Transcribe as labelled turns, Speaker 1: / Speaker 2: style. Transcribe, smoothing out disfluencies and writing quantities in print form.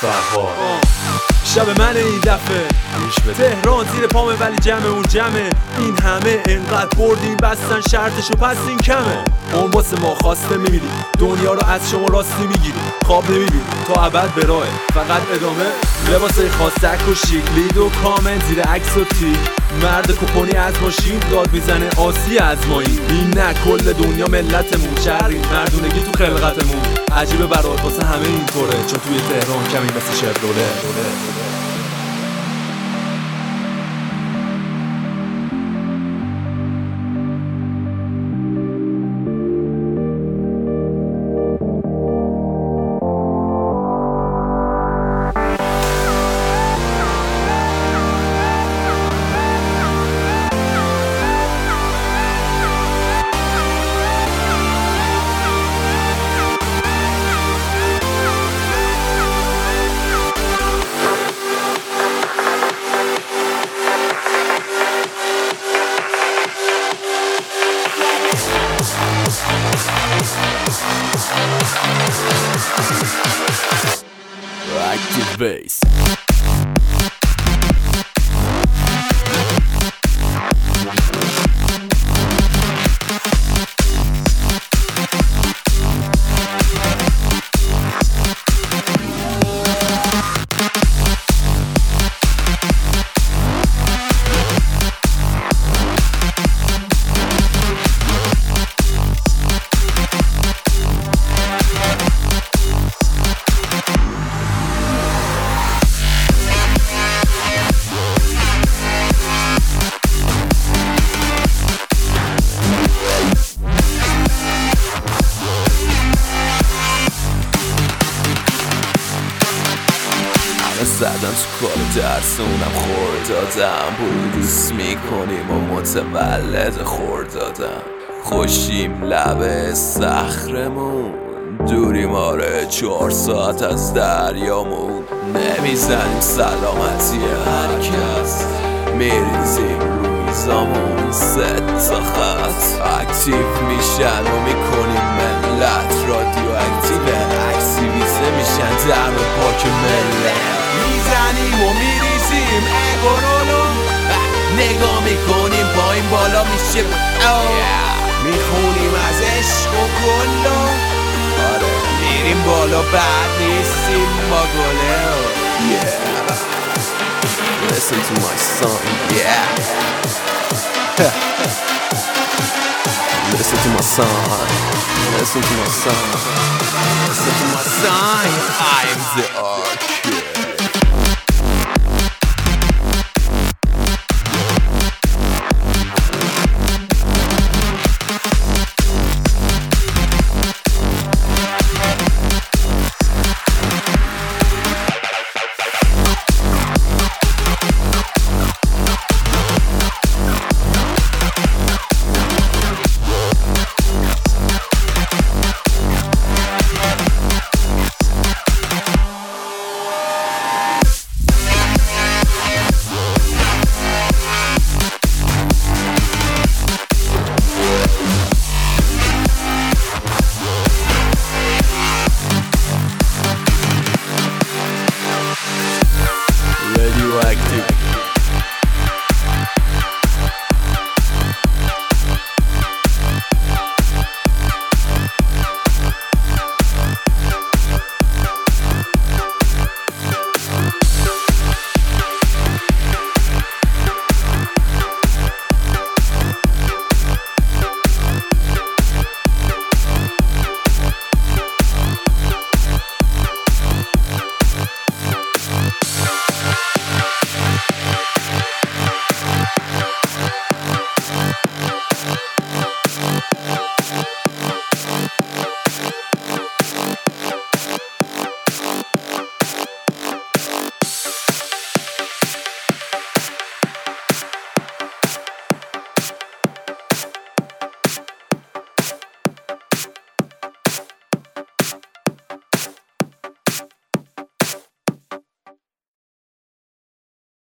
Speaker 1: فرهاد.
Speaker 2: شب من این دفعه تهران زیر پامه ولی جمع اون جمعه. این همه انقدر بردیم بستن شرطشو پس این کمه. اون واسه ما خواسته میمیری، دنیا رو از شما راستی میگیری. خواب نمیبینی تا ابد به راهه، فقط ادامه. لباسای خاصک و شیک، لید و کامنت زیر عکس و تیک. مرد کپونی از ماشین داد میزنه آسی از مایی. این نه کل دنیا ملتمون، شهرین مردونگی تو خلقتمون. عجیبه برات واسه همه اینطوره، چون توی تهران کمی مثل شبروله.
Speaker 1: Active Bass. زدن تو کار درسونم خور دادم. بروز میکنیم و متولد خور دادم. خوشیم لب صخرمون، دوریم آره 4 ساعت از دریامون. نمیزنیم سلامتی هرکس، میریزیم رویزامون 3 تا خط. اکتیو میشن و میکنیم ملت رادیو اکتیو. اکتیویزه میشن در پاک ملت. میزنیم و میریزیم اگرولو، نگاه میکنیم پایین بالا میشه میخونیم از عشق و گلو. آره میریم بالا بعد نیستیم با گله. Listen to my song, yeah. Listen to my song. Listen to my song. Listen to my song. I'm the archer. Radioactive.